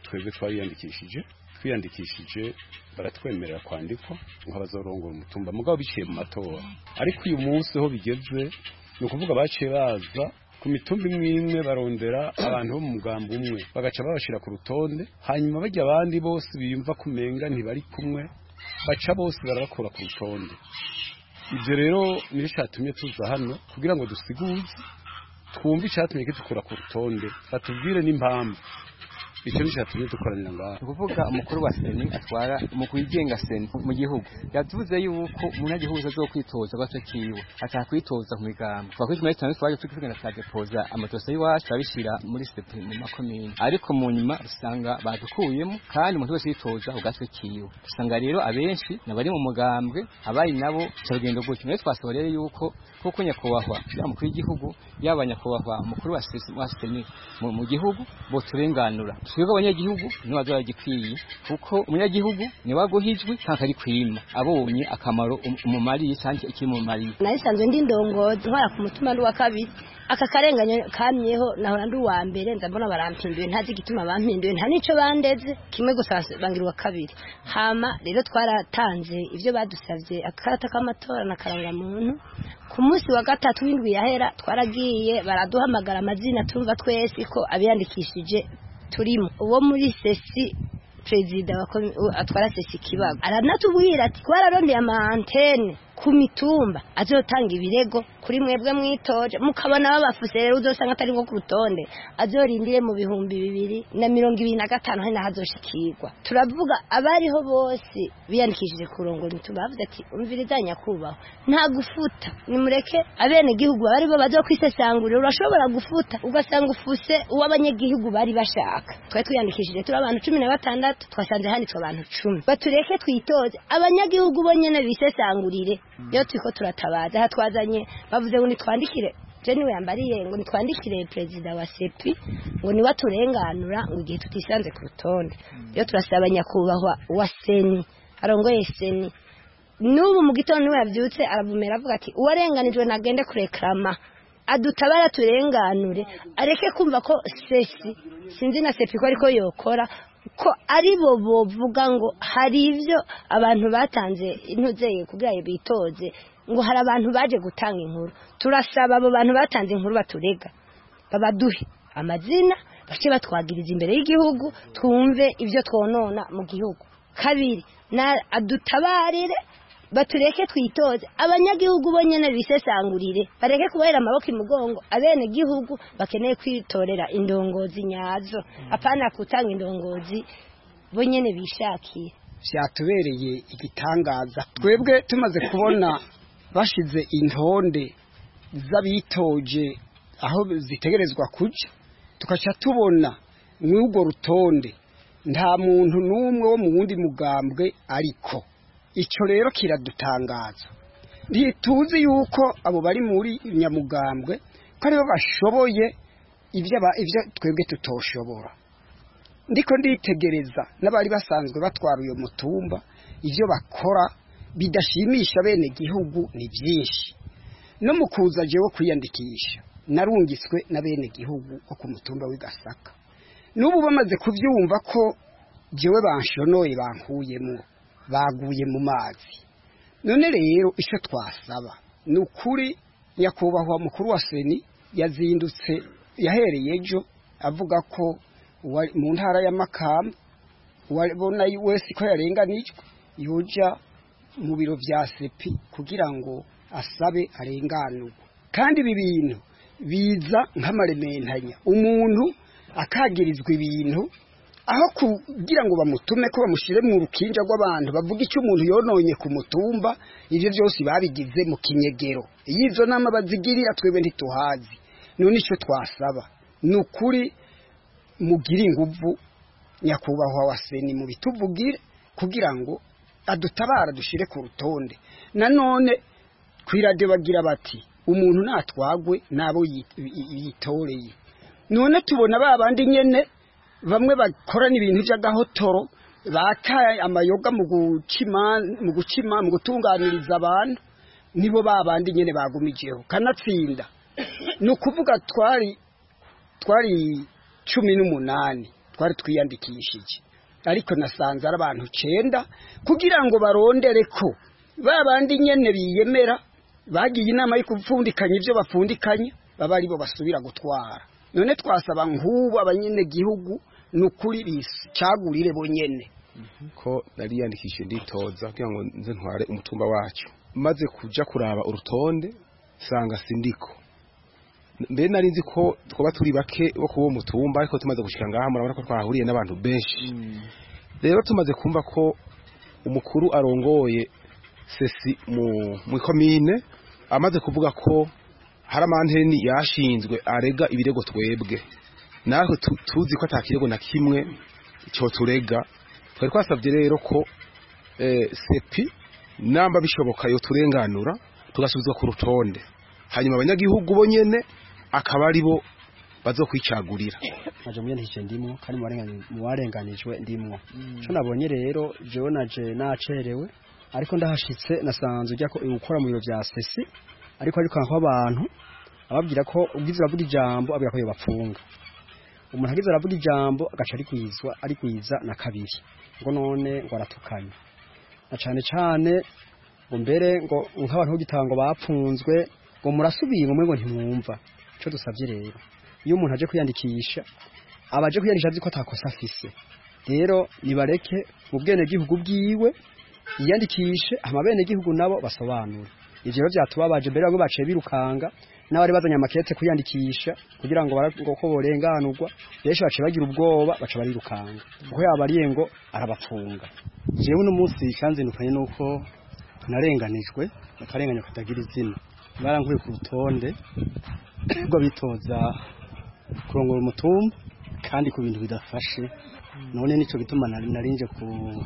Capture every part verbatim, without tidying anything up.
twebwe twayandikishije twiyandikishije baratwemerera kwandikwa nk'abazorongora umutumba mugabo biciye mu matora ariko uyu munsi ho bigeze ni ukuvuga baciye baza ku mitumba imwe imwe barondera abantu bo mu mugambi umwe bagaca babashira ku rutonde hanyuma bajya abandi bose biyumva kumenga ntibari kumwe baca bose barabakura ku rutonde ibyo rero niyo cyatumye tuza hano kugira ngo dusiguze twumve icyatumye kitukura ku rutonde batubwire n'impamvu icyo ni cyatumye dukoranira ngaha kuvuga umukuru wa seni atwara umukuru yigenga seni mu gihugu yavuze yuko umunyagihugu azokwitoza gato kiwe atakwitoza ku migambo twakwije muri tanu twaje tukigenda twadepoza amatose y'iwacu abishira muri sepe mu makomine ariko mu nyuma usanga badukuyemo kandi umuntu wese yitoza ku gatwe kiwe usanga rero abenshi nabari mu mugambwe abayi nabo cyagendo gutyo none twasoboreye yuko kuko nyakubahwa ya mukuru w'igihugu yabanyakubahwa umukuru wa seni mu gihugu bo turenganura twebwe abanyagihugu nibazo gikwiye kuko umunyagihugu ni waguhijwe kankari kwima abonye akamaro umumari sanke ikimumari nayisanzwe ndi ndongozi nkora ku mutuma ndi wa kabiri aka karenganye kamyeho nahora ndi wa mbere ndabona barampinduye ntazi gituma bampinduye nta nico bandeze kimwe gusa bangirwa kabiri hama rero twaratanze ivyo badusavye akarata k'amatora na karanga muntu ku munsi wa gatatu w'indwi yahera twaragiye baraduhamagara amazina tumva twese ko abiyandikishije turimo uwo muri sesi prezida atwara sesi kibago aranatubwira ati twararondeye ama antene ku mitumba azotanga ibirego kuri mwebwe mwitoje mukabona babafuse rero uzosanga atari nko ku rutonde azorindire mu bihumbi bibiri na mirongo ibiri na gatanu hena hazoshikirwa turavuga abariho bose biyandikishije kurongora imitumba bavuze ati umvirizanya kubaho nta gufuta nimureke abene gihugu bari bo bazokwisesangurira urashobora gufuta ugasanga ufuse uw'abanyagihugu bari bashaka twa twiyandikishije turi abantu cumi na batandatu twasanze handitswe abantu cumi batureke twitoze abanyagihugu bonyene bisesangurire yo turiko turatabaza hatwazanye bavuze ngo nitwandikire je niwe yambariye ngo nitwandikire prezida wa sepi ngo ni waturenganura ngo igihe tutisanze ku rutonde yo turasaba nyakubahwa wa seni arongoye seni n'ubu mu gitondo niwe yavyutse aravumera avuga ati uwarenganijwe nagende kureklama adutabara turenganure areke kumva ko sesi sinzi na sepi ko ariko yokora ko ari bo bovuga ngo hari ivyo abantu batanze intuzeye kugira bitoze ngo hari abantu baje gutanga inkuru turasaba abo bantu batanze inkuru baturega babaduhe amazina bace batwagiriza imbere y'igihugu twumve ivyo twonona mu gihugu kabiri na adutabarire batureke twitoze abanyagihugu bonyene bisesangurire bareke kubahera amaboko imugongo abene gihugu bakeneye kwitorera indongozi nyazo apana kutanga indongozi bonyene bishakiye cyatubereye igitangaza twebwe tumaze kubona bashize intonde z'abitoje aho zitegerezwa kuja tukaca tubona n'ubwo rutonde nta muntu n'umwe wo mu wundi mugambwe ariko icyo rero kiradutangaza ntituzi yuko abo bari muri nyamugambwe ko aribo bashoboye ibyo ibyo twebwe tutoshobora ndiko nditegereza n'abari basanzwe batwara uyo mutumba ivyo bakora bidashimisha bene gihugu ni byinshi no mukuza jewe kwiyandikisha narungiswe na bene gihugu ko ku mutumba w'igasaka n'ubu bamaze kuvyumva ko jewe banshonoye bankuyemo baguye mu mazi none rero icyo twasaba ni ukuri nyakubahwa mukuru wa seni yazindutse yahereye ejo avuga ko mu ntara ya Makamba wabona wese ko yarenganijwe yoja mu biro vya sepi kugira ngo asabe arenganurwe kandi ibi bintu biza nk'amarementanya umuntu akagirizwa ibintu aho kugira ngo bamutume ko bamushire mu rukinja rw'abantu bavuga icyo umuntu yononye ku mutumba ivyo byose babigize mu kinyegero yizo nama bazigirira twebwe ntituhazi none icyo twasaba nukuri mugira inguvu nyakubahwa wa seni mu bituvugire kugira ngo adutabara dushire ku rutonde nanone kwirade bagira bati umuntu natwagwe nabo yitoreye none tubona babandi nyene bamwe bakorana ibintu by'agahotoro bakaye amayoga mu gucima mu gucima mu gutunganiriza abantu nibo babandi nyene bagumijeho kanatsinda no kuvuga twari twari cumi n'umunani twari twiyandikishije ariko nasanze ari abantu cenda kugira ngo barondere ko babandi nyene biyemera bagiye inama yo kupfundikanya ivyo bapfundikanya baba aribo basubira gutwara none twasaba nk'ubu abanyene gihugu nukuri biscagurire bonyene ko nariyandikishije nditoza kugira ngo nze ntware umutumba wacu maze kuja kuraba urutonde sanga sindiko mbe nari nzi ko twoba turi bake bo kuwo mutumba ariko tumaze gushika ngaha murabona ko twahuriye n'abantu benshi rero tumaze kumva ko umukuru arongoye sesi mu mu komine amaze kuvuga ko hari amanteni yashinzwe arega ibirego twebwe natwe tuzi ko atakirego na kimwe cyo turega twari twasabye rero ko eh, sepi namba bishoboka yo turenganura tugasubizwa ku rutonde hanyuma abanyagihugu bo nyene akaba ari bo bazokwicagurira aje muye ntice ndimwo kandi mu warenganijwe ndimwo cyo nabonye rero jewe naje nacerewe ariko ndahashitse nasanze ujya ko ukora mu biro bya sesi ariko ariko nko abantu ababwira ko ubwiza ravuga ijambo abira ko yo bapfunga umuntu agize aravuga ijambo agaca ari kwizwa ari kwiza na kabiri ngo none ngo aratukanye na cyane cyane ngo mbere ngo nk'abantu b'gitango bapfunzwe ngo murasubiye ngo mwe ngo ntimwumva cyo dusabye rero iyo umuntu aje kwiyandikisha abaje kwiyandikisha azi ko atakosa afise rero nibareke mu bwene gihugu bwiwe yiyandikishe amabene gihugu nabo basobanura ivyo rero byatubabaje mbere bamwe baciye birukanga n'abari bazanye amakete kwiyandikisha kugira ngo ngo ko borenganurwa benshi baciye bagira ubwoba baca barirukanga kuko yabariye ngo arabafunga jewe no munsi kanzindukanye nuko narenganijwe akarenganyo katagira izina barankuye ku rutonde ubwo bitoza kurongora umutumba kandi ku bintu bidafashe none nico gituma narinje ku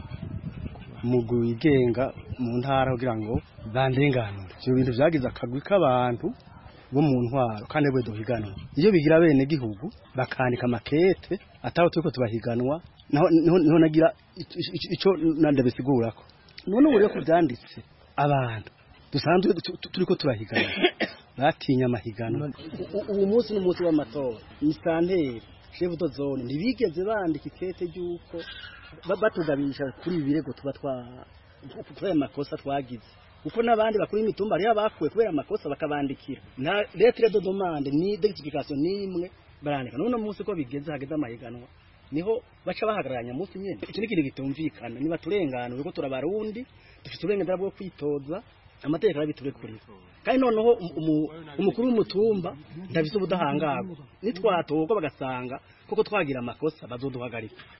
mugu igenga mu ntara kugira ngo bandenganure ibyo bintu byagize akagwi k'abantu bo mu ntwaro kandi bwe duhiganwa iyo bigira bene gihugu bakandika makete ataho turiko tubahiganwa naho niho nagira ico nandabisigura ko none ubu rero ko byanditse abantu dusanzwe turiko turahiganwa batinya amahiganwa ubu munsi n'umunsi w'amatora ni santeri chef de zone ntibigeze bandika ikete ryuko batugabisha kuri ibirego tuba twa kubera amakosa twagize uko nabandi bakuri imitumba ari abakuwe kubera amakosa bakabandikira na lettre de demande ni d'explication nimwe barandika none umunsi ko bigeze hageze amahiganwa niho baca bahagaranya munsi nyene iki ni kintu gitumvikana niba turengana uko turabarundi dufite uburenganzira bwo kwitoza amategeko arabiturekurira kandi noneho umukuru w'umutumba ndabise ubudahangarwa nitwatoka bagasanga kuko twagira amakosa bazoduhagarika